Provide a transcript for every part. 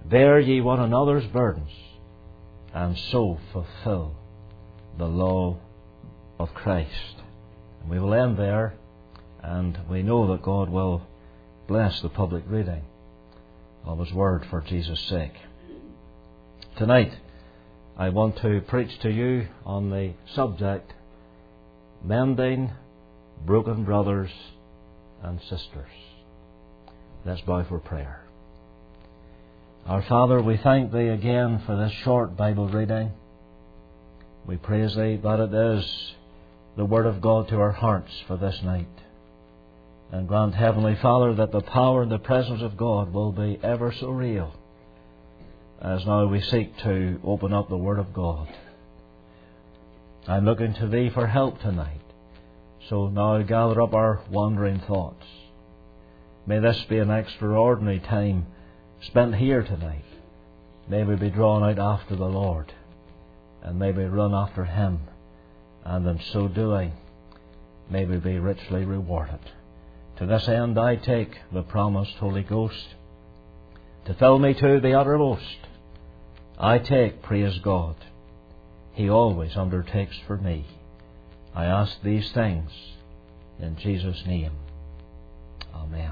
Bear ye one another's burdens, and so fulfill the law of Christ. And we will end there, and we know that God will bless the public reading of His Word for Jesus' sake. Tonight, I want to preach to you on the subject, mending broken brothers and sisters. Let's bow for prayer. Our Father, we thank Thee again for this short Bible reading. We praise Thee that it is the Word of God to our hearts for this night. And grant, Heavenly Father, that the power and the presence of God will be ever so real as now we seek to open up the Word of God. I'm looking to Thee for help tonight. So now gather up our wandering thoughts. May this be an extraordinary time spent here tonight. May we be drawn out after the Lord, and may we run after Him, and in so doing may we be richly rewarded. To this end I take the promised Holy Ghost to fill me to the uttermost. I take, praise God, He always undertakes for me. I ask these things in Jesus' name. Amen.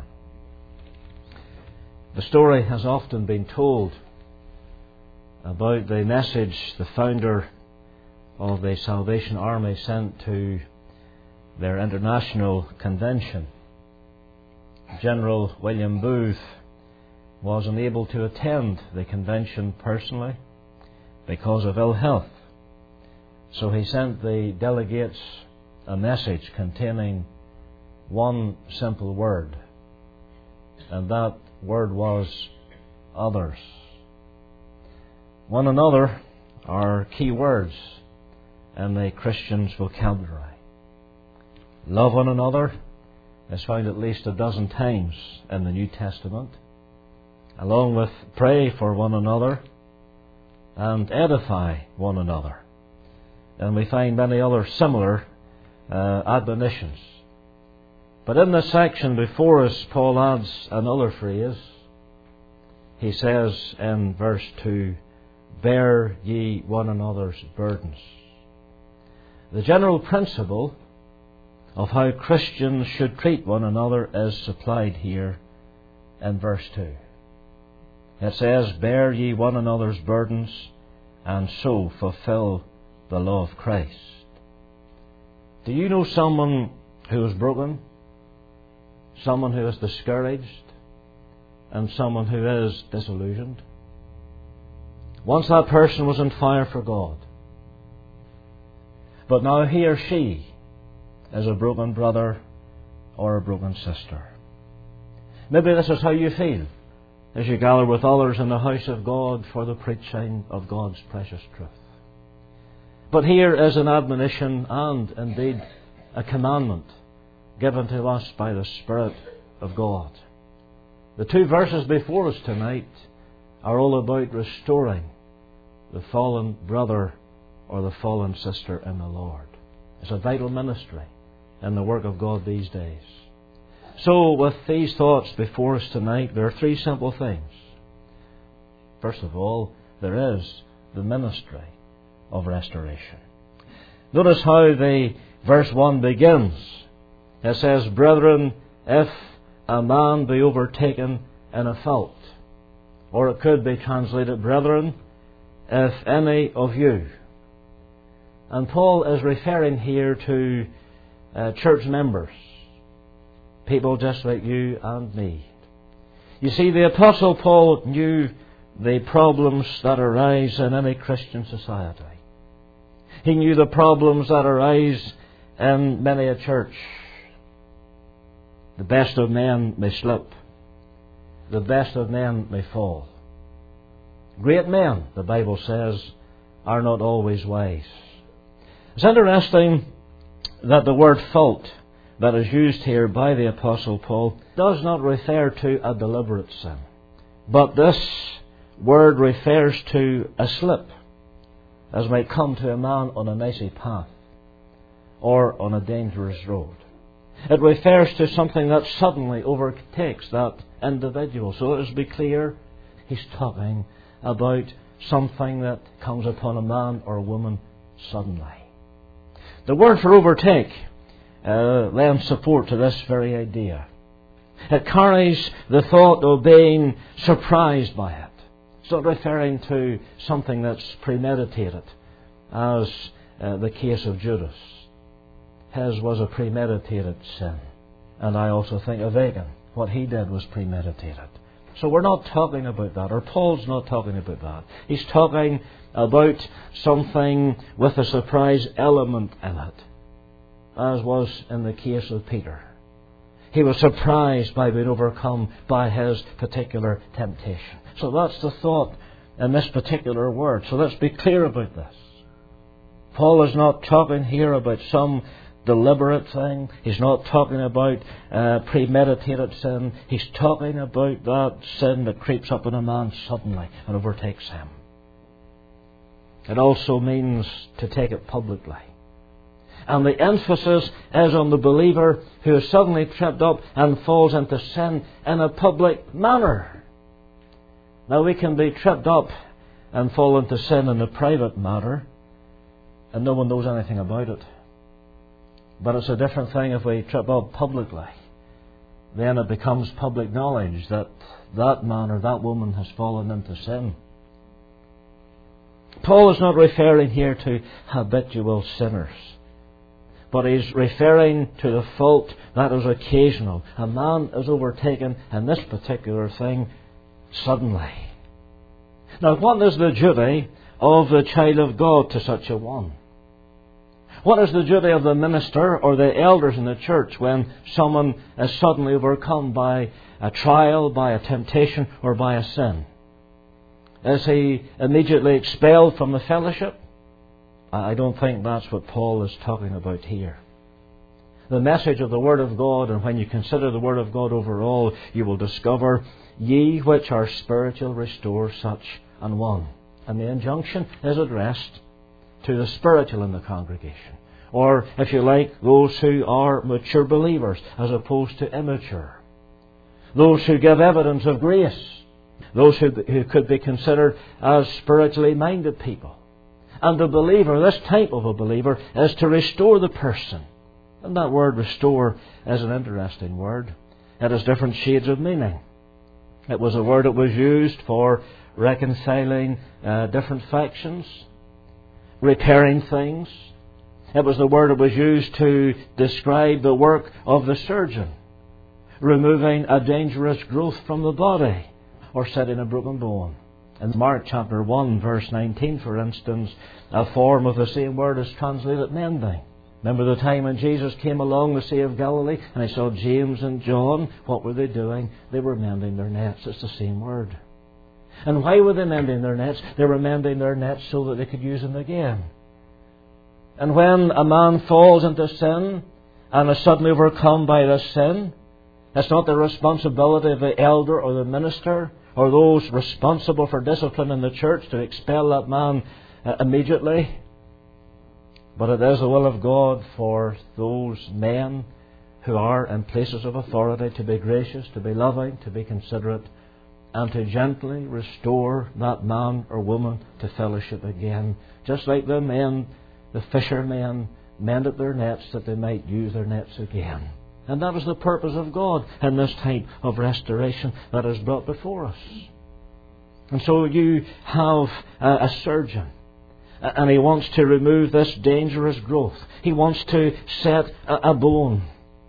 The story has often been told about the message the founder of the Salvation Army sent to their international convention. General William Booth was unable to attend the convention personally because of ill health. So he sent the delegates a message containing one simple word, and that word was others. One another are key words in the Christian's vocabulary. Love one another is found at least a dozen times in the New Testament, along with pray for one another and edify one another. And we find many other similar admonitions. But in this section before us, Paul adds another phrase. He says in verse 2, bear ye one another's burdens. The general principle of how Christians should treat one another is supplied here in verse 2. It says, bear ye one another's burdens, and so fulfill the law of Christ. Do you know someone who is broken? Someone who is discouraged? And someone who is disillusioned? Once that person was on fire for God, but now he or she is a broken brother or a broken sister. Maybe this is how you feel as you gather with others in the house of God for the preaching of God's precious truth. But here is an admonition and indeed a commandment given to us by the Spirit of God. The two verses before us tonight are all about restoring the fallen brother or the fallen sister in the Lord. It's a vital ministry in the work of God these days. So with these thoughts before us tonight, there are three simple things. First of all, there is the ministry of restoration. Notice how the verse 1 begins. It says, brethren, if a man be overtaken in a fault. Or it could be translated, brethren, if any of you. And Paul is referring here to church members, people just like you and me. You see, the Apostle Paul knew the problems that arise in any Christian society. He knew the problems that arise in many a church. The best of men may slip. The best of men may fall. Great men, the Bible says, are not always wise. It's interesting that the word fault that is used here by the Apostle Paul does not refer to a deliberate sin. But this word refers to a slip, as might come to a man on an icy path or on a dangerous road. It refers to something that suddenly overtakes that individual. So let us be clear, He's talking about something that comes upon a man or a woman suddenly. The word for overtake lends support to this very idea. It carries the thought of being surprised by it. It's not referring to something that's premeditated, as the case of Judas. His was a premeditated sin. And I also think of Achan. What he did was premeditated. So we're not talking about that, or Paul's not talking about that. He's talking about something with a surprise element in it, as was in the case of Peter. He was surprised by being overcome by his particular temptation. So that's the thought in this particular word. So let's be clear about this. Paul is not talking here about some deliberate thing. He's not talking about premeditated sin. He's talking about that sin that creeps up on a man suddenly and overtakes him. It also means to take it publicly. And the emphasis is on the believer who is suddenly tripped up and falls into sin in a public manner. Now, we can be tripped up and fall into sin in a private manner, and no one knows anything about it. But it's a different thing if we trip up publicly. Then it becomes public knowledge that that man or that woman has fallen into sin. Paul is not referring here to habitual sinners, but he's referring to the fault that is occasional. A man is overtaken in this particular thing suddenly. Now, what is the duty of the child of God to such a one? What is the duty of the minister or the elders in the church when someone is suddenly overcome by a trial, by a temptation, or by a sin? Is he immediately expelled from the fellowship? I don't think that's what Paul is talking about here. The message of the Word of God, and when you consider the Word of God overall, you will discover, ye which are spiritual, restore such an one. And the injunction is addressed to the spiritual in the congregation. Or, if you like, those who are mature believers as opposed to immature. Those who give evidence of grace. Those who could be considered as spiritually minded people. And the believer, this type of a believer, is to restore the person. And that word restore is an interesting word. It has different shades of meaning. It was a word that was used for reconciling different factions, repairing things. It was the word that was used to describe the work of the surgeon, removing a dangerous growth from the body, or setting a broken bone. In Mark chapter 1 verse 19, for instance, a form of the same word is translated mending. Remember the time when Jesus came along the Sea of Galilee and he saw James and John? What were they doing? They were mending their nets. It's the same word. And why were they mending their nets? They were mending their nets so that they could use them again. And when a man falls into sin and is suddenly overcome by this sin, it's not the responsibility of the elder or the minister or those responsible for discipline in the church to expel that man immediately. But it is the will of God for those men who are in places of authority to be gracious, to be loving, to be considerate, and to gently restore that man or woman to fellowship again. Just like the fishermen mended their nets that they might use their nets again. And that is the purpose of God in this type of restoration that is brought before us. And so you have a surgeon, and he wants to remove this dangerous growth. He wants to set a bone.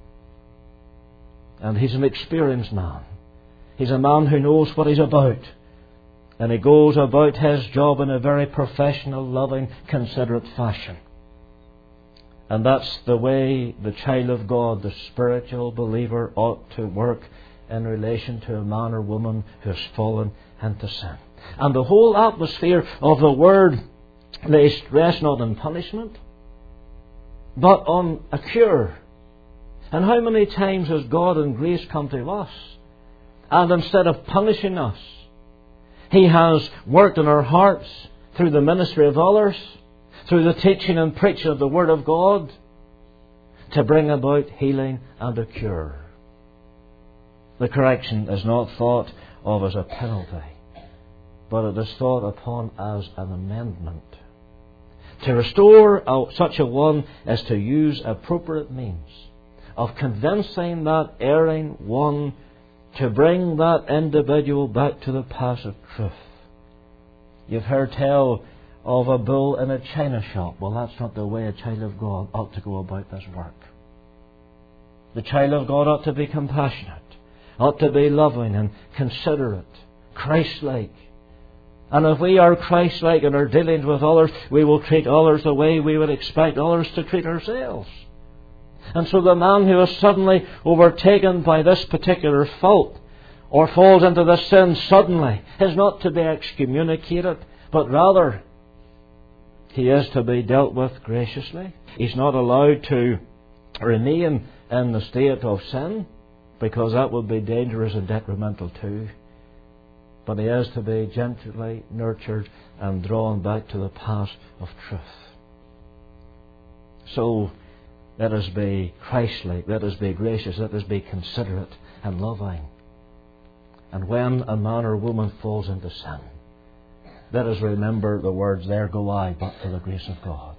And he's an experienced man. He's a man who knows what he's about. And he goes about his job in a very professional, loving, considerate fashion. And that's the way the child of God, the spiritual believer, ought to work in relation to a man or woman who has fallen into sin. And the whole atmosphere of the Word, they stress not on punishment, but on a cure. And how many times has God in grace come to us? And instead of punishing us, He has worked in our hearts through the ministry of others, through the teaching and preaching of the Word of God, to bring about healing and a cure. The correction is not thought of as a penalty, but it is thought upon as an amendment. To restore such a one is to use appropriate means of convincing that erring one to bring that individual back to the path of truth. You've heard tell of a bull in a china shop. Well, that's not the way a child of God ought to go about this work. The child of God ought to be compassionate, ought to be loving and considerate, Christ-like. And if we are Christ-like in our dealings with others, we will treat others the way we would expect others to treat ourselves. And so the man who is suddenly overtaken by this particular fault, or falls into this sin suddenly, is not to be excommunicated, but rather he is to be dealt with graciously. He's not allowed to remain in the state of sin, because that would be dangerous and detrimental too. But he is to be gently nurtured and drawn back to the path of truth. So let us be Christ-like, let us be gracious, let us be considerate and loving. And when a man or woman falls into sin, let us remember the words, "There go I, but for the grace of God."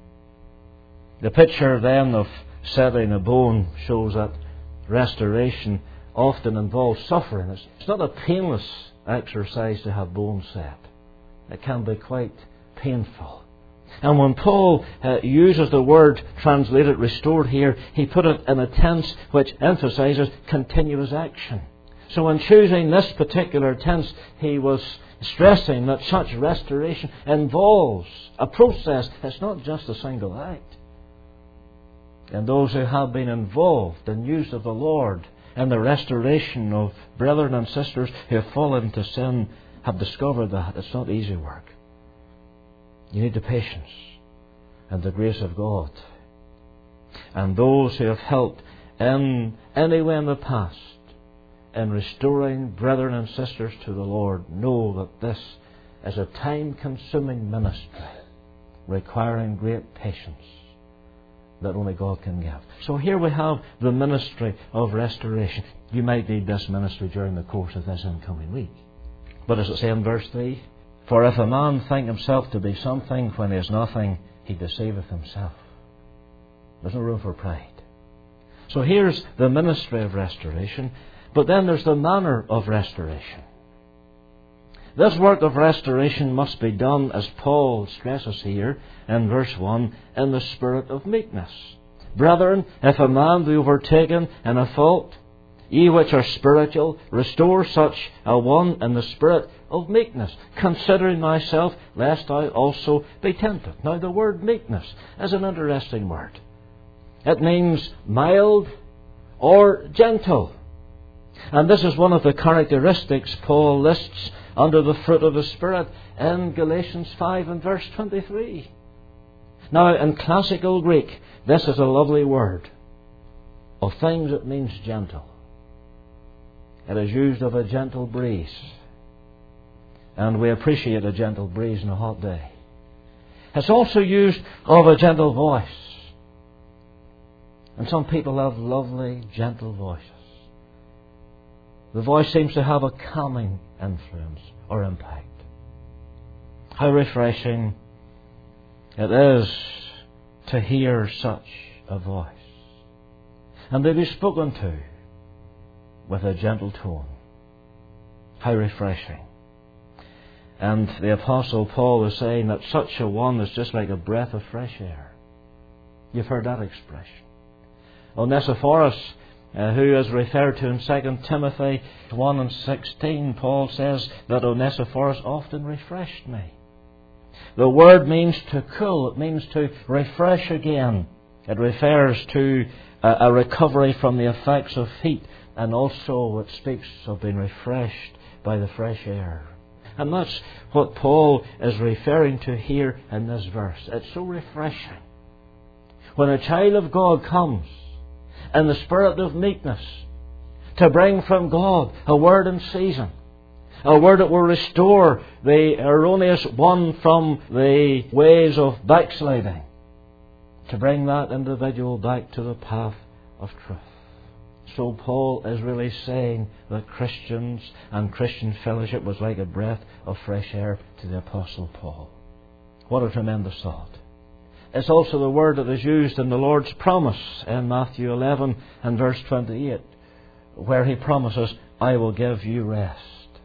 The picture then of setting a bone shows that restoration often involves suffering. It's not a painless exercise to have bones set. It can be quite painful. And when Paul uses the word translated restored here, he put it in a tense which emphasizes continuous action. So in choosing this particular tense, he was stressing that such restoration involves a process. It's not just a single act. And those who have been involved in use of the Lord and the restoration of brethren and sisters who have fallen into sin have discovered that it's not easy work. You need the patience and the grace of God. And those who have helped in any way in the past in restoring brethren and sisters to the Lord know that this is a time-consuming ministry requiring great patience that only God can give. So here we have the ministry of restoration. You might need this ministry during the course of this incoming week. But as it says in verse 3, "For if a man think himself to be something when he is nothing, he deceiveth himself." There's no room for pride. So here's the ministry of restoration, but then there's the manner of restoration. This work of restoration must be done, as Paul stresses here in verse 1, in the spirit of meekness. "Brethren, if a man be overtaken in a fault, ye which are spiritual, restore such a one in the spirit of meekness, considering thyself, lest thou also be tempted." Now the word meekness is an interesting word. It means mild or gentle. And this is one of the characteristics Paul lists under the fruit of the Spirit in Galatians 5 and verse 23. Now, in classical Greek, this is a lovely word. Of things it means gentle. It is used of a gentle breeze. And we appreciate a gentle breeze on a hot day. It's also used of a gentle voice. And some people have lovely, gentle voices. The voice seems to have a calming influence or impact. How refreshing it is to hear such a voice, and to be spoken to with a gentle tone. How refreshing. And the Apostle Paul is saying that such a one is just like a breath of fresh air. You've heard that expression. Onesiphorus, who is referred to in 2 Timothy 1 and 16, Paul says that Onesiphorus often refreshed me. The word means to cool. It means to refresh again. It refers to a recovery from the effects of heat, and also it speaks of being refreshed by the fresh air. And that's what Paul is referring to here in this verse. It's so refreshing. When a child of God comes in the spirit of meekness to bring from God a word in season, a word that will restore the erroneous one from the ways of backsliding, to bring that individual back to the path of truth. So Paul is really saying that Christians and Christian fellowship was like a breath of fresh air to the Apostle Paul. What a tremendous thought. It's also the word that is used in the Lord's promise in Matthew 11 and verse 28, where He promises, I will give you rest.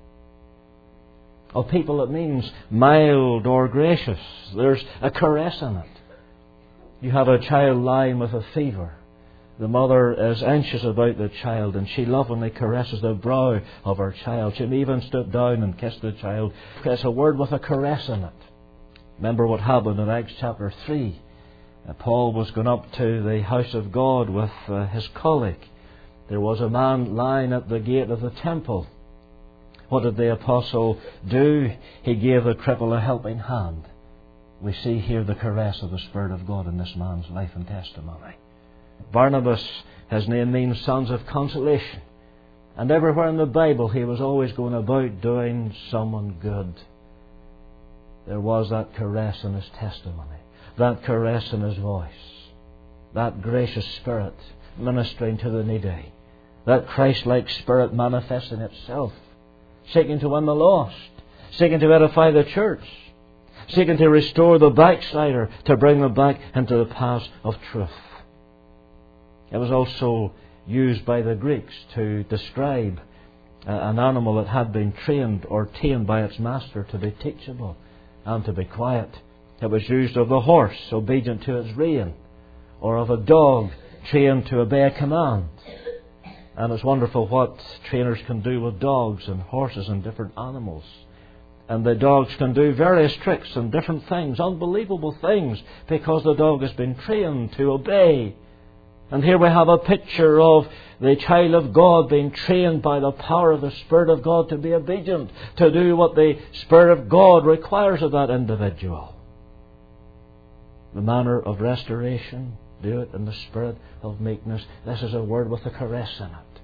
Of people, it means mild or gracious. There's a caress in it. You have a child lying with a fever. The mother is anxious about the child, and she lovingly caresses the brow of her child. She may even stoop down and kiss the child. It's a word with a caress in it. Remember what happened in Acts chapter 3. Paul was going up to the house of God with his colleague. There was a man lying at the gate of the temple. What did the apostle do? He gave the cripple a helping hand. We see here the caress of the Spirit of God in this man's life and testimony. Barnabas, his name means sons of consolation. And everywhere in the Bible he was always going about doing someone good. There was that caress in his testimony, that caress in his voice, that gracious spirit ministering to the needy, that Christ-like spirit manifesting itself, seeking to win the lost, seeking to edify the church, seeking to restore the backslider, to bring them back into the paths of truth. It was also used by the Greeks to describe an animal that had been trained or tamed by its master to be teachable and to be quiet. It was used of the horse, obedient to its rein, or of a dog trained to obey a command. And it's wonderful what trainers can do with dogs and horses and different animals. And the dogs can do various tricks and different things, unbelievable things, because the dog has been trained to obey. And here we have a picture of the child of God being trained by the power of the Spirit of God to be obedient, to do what the Spirit of God requires of that individual. The manner of restoration, do it in the spirit of meekness. This is a word with a caress in it.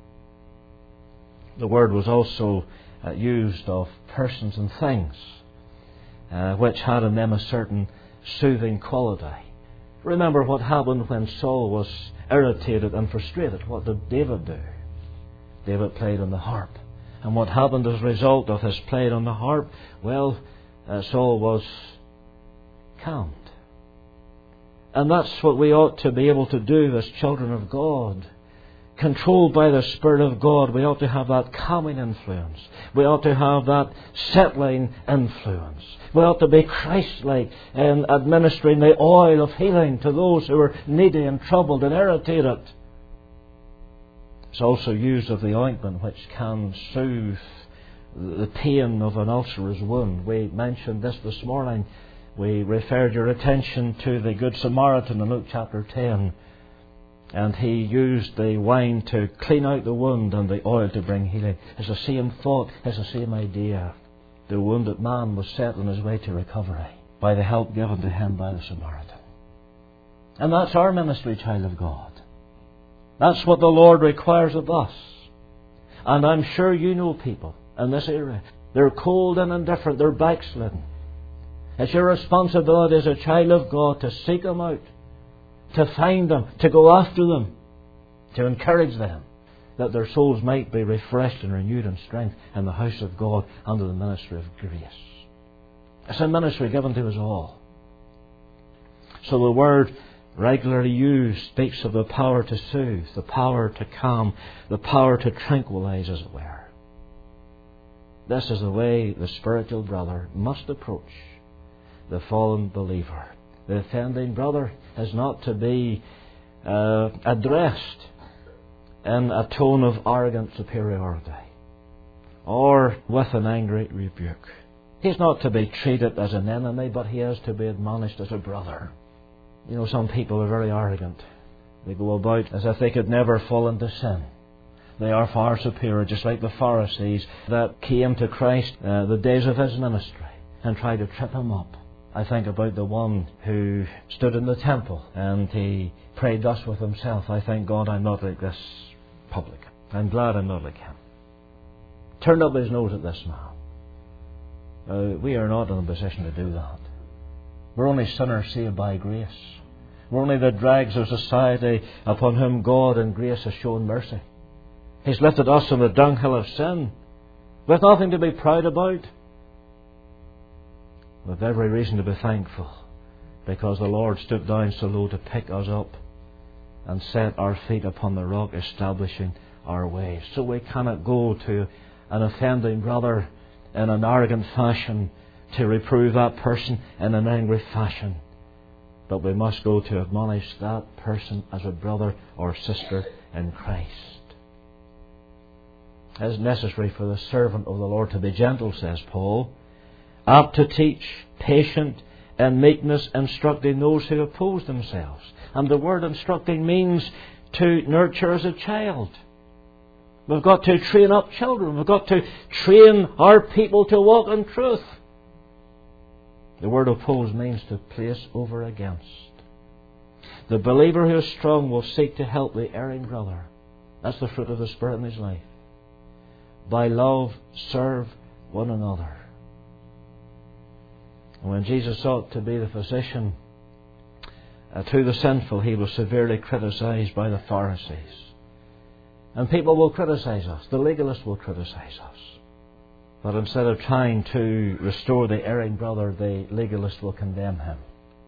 The word was also used of persons and things which had in them a certain soothing quality. Remember what happened when Saul was irritated and frustrated. What did David do? David played on the harp. And what happened as a result of his playing on the harp? Well, Saul was calmed. And that's what we ought to be able to do as children of God. Controlled by the Spirit of God, we ought to have that calming influence. We ought to have that settling influence. We ought to be Christ-like in administering the oil of healing to those who are needy and troubled and irritated. It's also used of the ointment which can soothe the pain of an ulcerous wound. We mentioned this morning. We referred your attention to the Good Samaritan in Luke chapter 10. And he used the wine to clean out the wound and the oil to bring healing. It's the same thought, it's the same idea. The wounded man was set on his way to recovery by the help given to him by the Samaritan. And that's our ministry, child of God. That's what the Lord requires of us. And I'm sure you know people in this area. They're cold and indifferent, they're backslidden. It's your responsibility as a child of God to seek them out, to find them, to go after them, to encourage them, that their souls might be refreshed and renewed in strength in the house of God under the ministry of grace. It's a ministry given to us all. So the word regularly used speaks of the power to soothe, the power to calm, the power to tranquilize, as it were. This is the way the spiritual brother must approach the fallen believer. The offending brother is not to be addressed in a tone of arrogant superiority or with an angry rebuke. He's not to be treated as an enemy, but he is to be admonished as a brother. You know, some people are very arrogant. They go about as if they could never fall into sin. They are far superior, just like the Pharisees that came to Christ the days of his ministry and tried to trip him up. I think about the one who stood in the temple and he prayed thus with himself: I thank God I'm not like this publican. I'm glad I'm not like him. Turned up his nose at this man. We are not in a position to do that. We're only sinners saved by grace. We're only the dregs of society upon whom God in grace has shown mercy. He's lifted us from the dunghill of sin with nothing to be proud about. With every reason to be thankful, because the Lord stooped down so low to pick us up and set our feet upon the rock, establishing our ways. So we cannot go to an offending brother in an arrogant fashion, to reprove that person in an angry fashion, but we must go to admonish that person as a brother or sister in Christ. It is necessary for the servant of the Lord to be gentle, says Paul, apt to teach, patient in meekness, instructing those who oppose themselves. And the word instructing means to nurture as a child. We've got to train up children. We've got to train our people to walk in truth. The word oppose means to place over against. The believer who is strong will seek to help the erring brother. That's the fruit of the Spirit in his life. By love, serve one another. And when Jesus sought to be the physician to the sinful, he was severely criticized by the Pharisees. And people will criticize us. The legalists will criticize us. But instead of trying to restore the erring brother, the legalist will condemn him.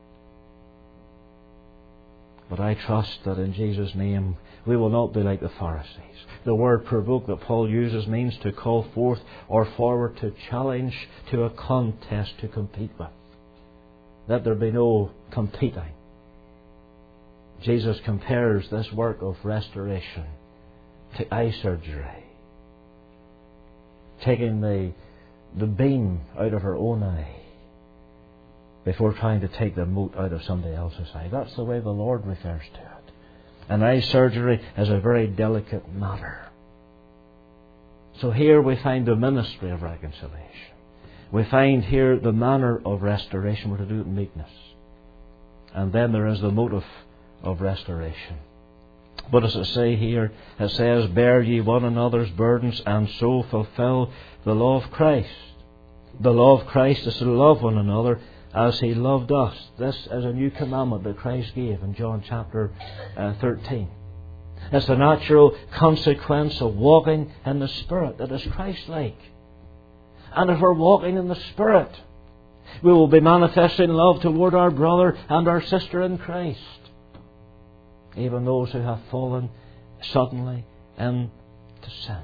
But I trust that in Jesus' name we will not be like the Pharisees. The word provoke that Paul uses means to call forth or forward, to challenge, to a contest, to compete with. Let there be no competing. Jesus compares this work of restoration to eye surgery. Taking the beam out of her own eye before trying to take the mote out of somebody else's eye. That's the way the Lord refers to it. And eye surgery is a very delicate matter. So here we find the ministry of reconciliation. We find here the manner of restoration. We're to do it in meekness. And then there is the motive of restoration. What does it say here? It says, bear ye one another's burdens, and so fulfill the law of Christ. The law of Christ is to love one another as He loved us. This is a new commandment that Christ gave in John chapter 13. It's the natural consequence of walking in the Spirit that is Christ-like. And if we're walking in the Spirit, we will be manifesting love toward our brother and our sister in Christ. Even those who have fallen suddenly into sin.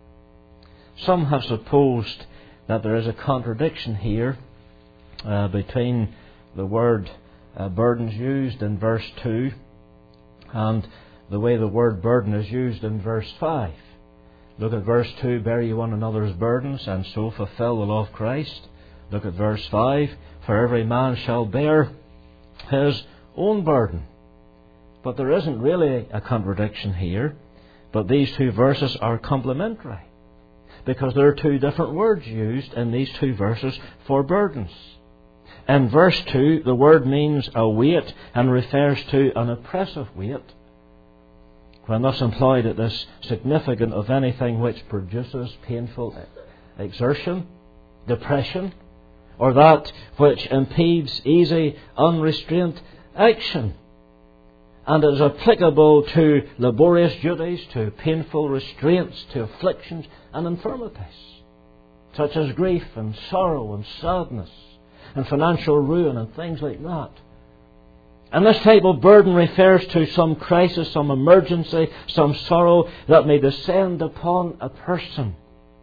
Some have supposed that there is a contradiction here between the word burdens used in verse 2 and the way the word burden is used in verse 5. Look at verse 2, bear ye one another's burdens, and so fulfill the law of Christ. Look at verse 5, for every man shall bear his own burden. But there isn't really a contradiction here, but these two verses are complementary, because there are two different words used in these two verses for burdens. In verse 2, the word means a weight and refers to an oppressive weight. When thus employed, it is significant of anything which produces painful exertion, depression, or that which impedes easy, unrestrained action. And it is applicable to laborious duties, to painful restraints, to afflictions and infirmities, such as grief and sorrow and sadness and financial ruin and things like that. And this type of burden refers to some crisis, some emergency, some sorrow that may descend upon a person.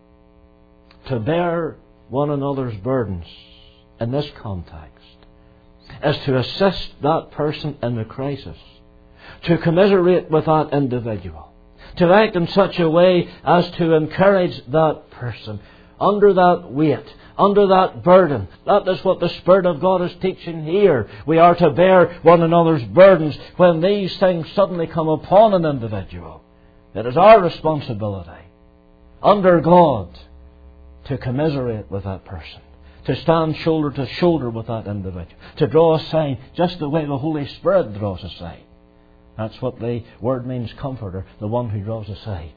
To bear one another's burdens in this context is to assist that person in the crisis, to commiserate with that individual, to act in such a way as to encourage that person under that weight, under that burden. That is what the Spirit of God is teaching here. We are to bear one another's burdens when these things suddenly come upon an individual. It is our responsibility, under God, to commiserate with that person, to stand shoulder to shoulder with that individual, to draw aside just the way the Holy Spirit draws aside. That's what the word means, comforter, the one who draws aside.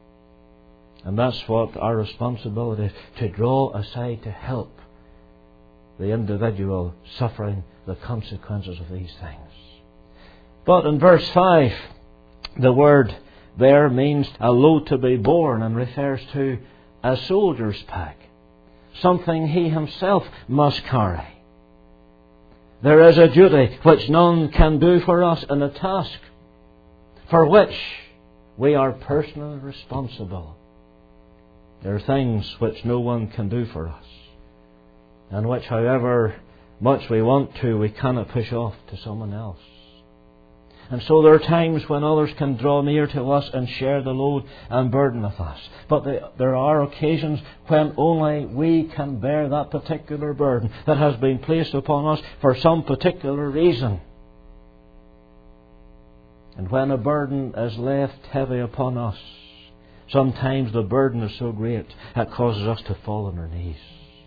And that's what our responsibility is, to draw aside to help the individual suffering the consequences of these things. But in verse 5, the word there means a load to be borne and refers to a soldier's pack, something he himself must carry. There is a duty which none can do for us, and a task for which we are personally responsible. There are things which no one can do for us, and which, however much we want to, we cannot push off to someone else. And so there are times when others can draw near to us and share the load and burden with us. But there are occasions when only we can bear that particular burden that has been placed upon us for some particular reason. And when a burden is left heavy upon us, sometimes the burden is so great it causes us to fall on our knees.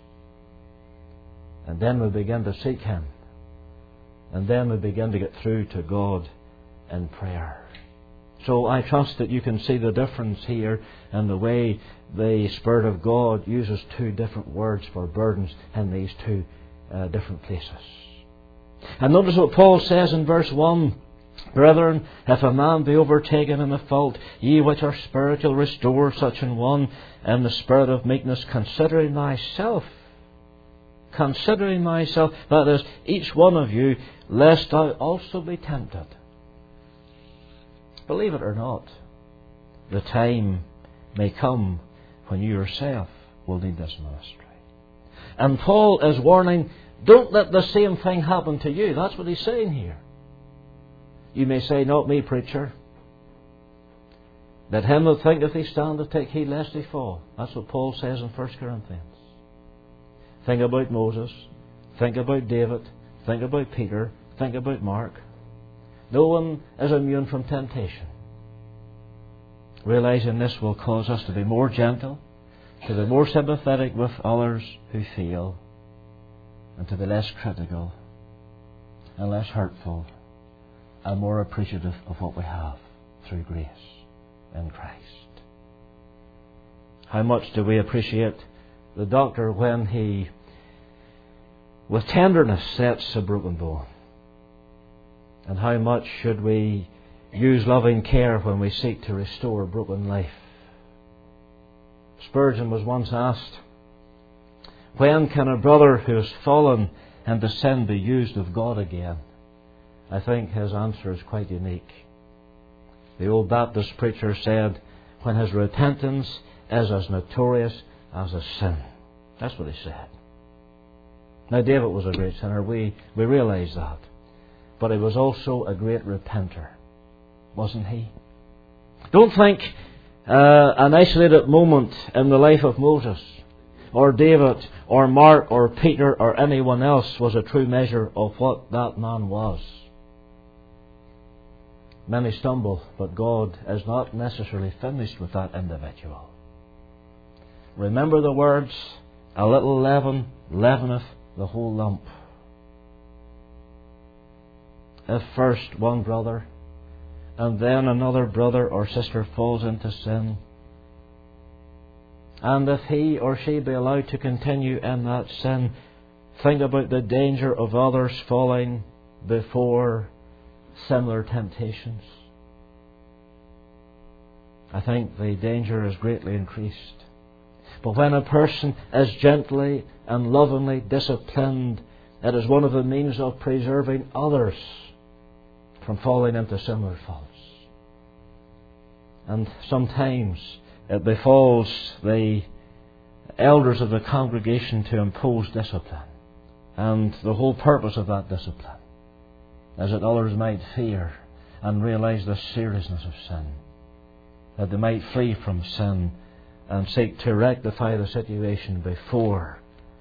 And then we begin to seek Him. And then we begin to get through to God in prayer. So I trust that you can see the difference here in the way the Spirit of God uses two different words for burdens in these two different places. And notice what Paul says in verse 1. Brethren, if a man be overtaken in a fault, ye which are spiritual, restore such an one in the spirit of meekness, considering thyself, that is, each one of you, lest thou also be tempted. Believe it or not, the time may come when you yourself will need this ministry. And Paul is warning, don't let the same thing happen to you. That's what he's saying here. You may say, not me, preacher. Let him that thinketh he standeth take heed lest he fall. That's what Paul says in 1 Corinthians. Think about Moses. Think about David. Think about Peter. Think about Mark. No one is immune from temptation. Realizing this will cause us to be more gentle, to be more sympathetic with others who fail, and to be less critical and less hurtful and more appreciative of what we have through grace in Christ. How much do we appreciate the doctor when he, with tenderness, sets a broken bone? And how much should we use loving care when we seek to restore broken life? Spurgeon was once asked, when can a brother who has fallen into sin be used of God again? I think his answer is quite unique. The old Baptist preacher said, when his repentance is as notorious as a sin. That's what he said. Now, David was a great sinner. We realise that. But he was also a great repenter, wasn't he? Don't think an isolated moment in the life of Moses, or David, or Mark, or Peter, or anyone else was a true measure of what that man was. Many stumble, but God is not necessarily finished with that individual. Remember the words, a little leaven leaveneth the whole lump. If first one brother and then another brother or sister falls into sin, and if he or she be allowed to continue in that sin, think about the danger of others falling before similar temptations. I think the danger is greatly increased. But when a person is gently and lovingly disciplined, it is one of the means of preserving others from falling into similar faults. And sometimes it befalls the elders of the congregation to impose discipline. And the whole purpose of that discipline is that others might fear and realize the seriousness of sin, that they might flee from sin and seek to rectify the situation before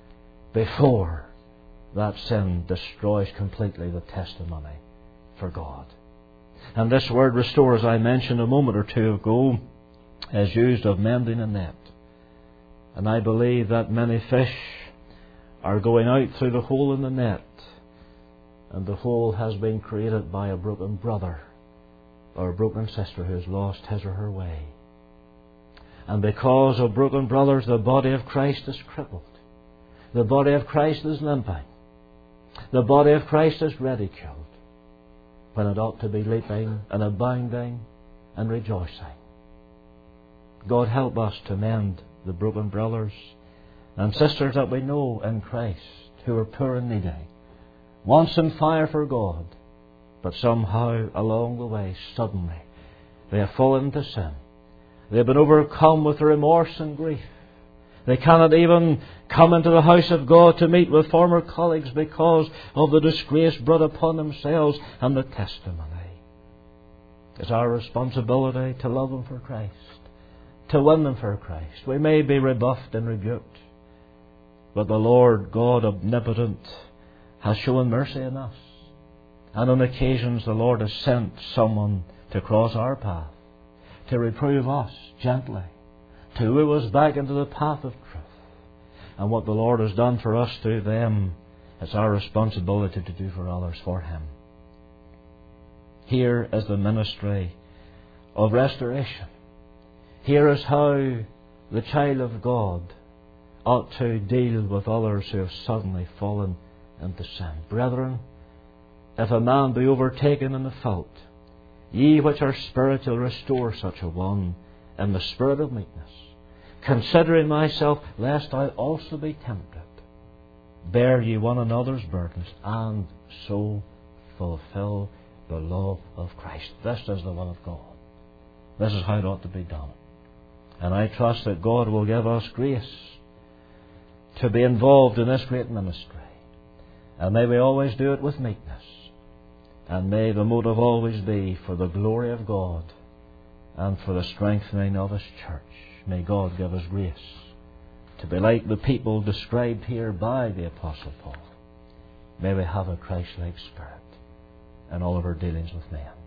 that sin destroys completely the testimony for God. And this word restore, as I mentioned a moment or two ago, is used of mending a net. And I believe that many fish are going out through the hole in the net, and the hole has been created by a broken brother or a broken sister who has lost his or her way. And because of broken brothers, the body of Christ is crippled. The body of Christ is limping. The body of Christ is ridiculed. when it ought to be leaping and abounding and rejoicing. God, help us to mend the broken brothers and sisters that we know in Christ who are poor and needy, once on fire for God, but somehow along the way suddenly they have fallen into sin. They have been overcome with remorse and grief. They cannot even come into the house of God to meet with former colleagues because of the disgrace brought upon themselves and the testimony. It's our responsibility to love them for Christ, to win them for Christ. We may be rebuffed and rebuked, but the Lord God omnipotent has shown mercy on us. And on occasions the Lord has sent someone to cross our path, to reprove us gently, to woo us back into the path of truth. And what the Lord has done for us through them, it's our responsibility to do for others for Him. Here is the ministry of restoration. Here is how the child of God ought to deal with others who have suddenly fallen into sin. Brethren, if a man be overtaken in the fault, ye which are spiritual restore such a one in the spirit of meekness, considering myself, lest I also be tempted. Bear ye one another's burdens, and so fulfill the law of Christ. This is the will of God. This is how it ought to be done. And I trust that God will give us grace to be involved in this great ministry. And may we always do it with meekness. And may the motive always be for the glory of God and for the strengthening of His church. May God give us grace to be like the people described here by the Apostle Paul. May we have a Christ-like spirit in all of our dealings with men.